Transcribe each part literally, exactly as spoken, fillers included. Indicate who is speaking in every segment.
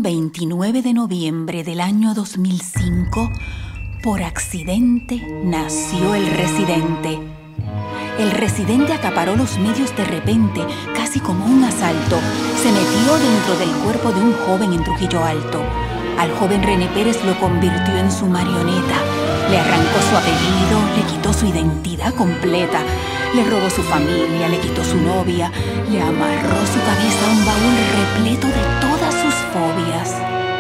Speaker 1: veintinueve de noviembre del año dos mil cinco, por accidente nació el residente. El residente acaparó los medios de repente, casi como un asalto. Se metió dentro del cuerpo de un joven en Trujillo Alto. Al joven René Pérez lo convirtió en su marioneta. Le arrancó su apellido, le quitó su identidad completa. Le robó su familia, le quitó su novia. Le amarró su cabeza a un baúl repleto de todas sus fobias.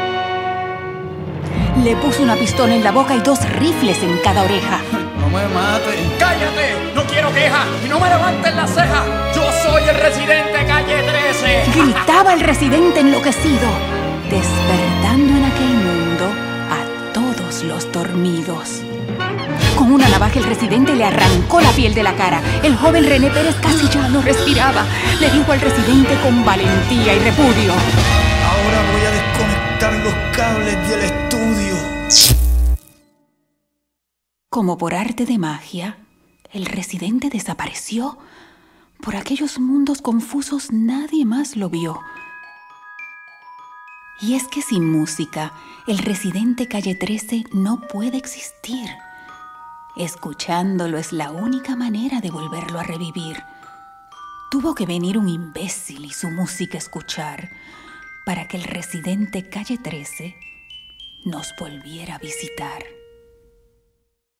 Speaker 1: Le puso una pistola en la boca y dos rifles en cada oreja.
Speaker 2: ¡No me maten!
Speaker 3: ¡Cállate! ¡No quiero queja! ¡Y no me levanten la ceja! ¡Yo soy el residente calle trece!
Speaker 1: Gritaba el residente enloquecido, despertando en aquel mundo a todos los dormidos. Con una navaja el residente le arrancó la piel de la cara. El joven René Pérez casi ya no respiraba. Le dijo al residente con valentía y repudio:
Speaker 2: Ahora voy a desconectar los cables del estudio.
Speaker 1: Como por arte de magia, el residente desapareció. Por aquellos mundos confusos nadie más lo vio. Y es que sin música, el residente calle trece no puede existir. Escuchándolo es la única manera de volverlo a revivir. Tuvo que venir un imbécil y su música escuchar para que el residente calle trece nos volviera a visitar.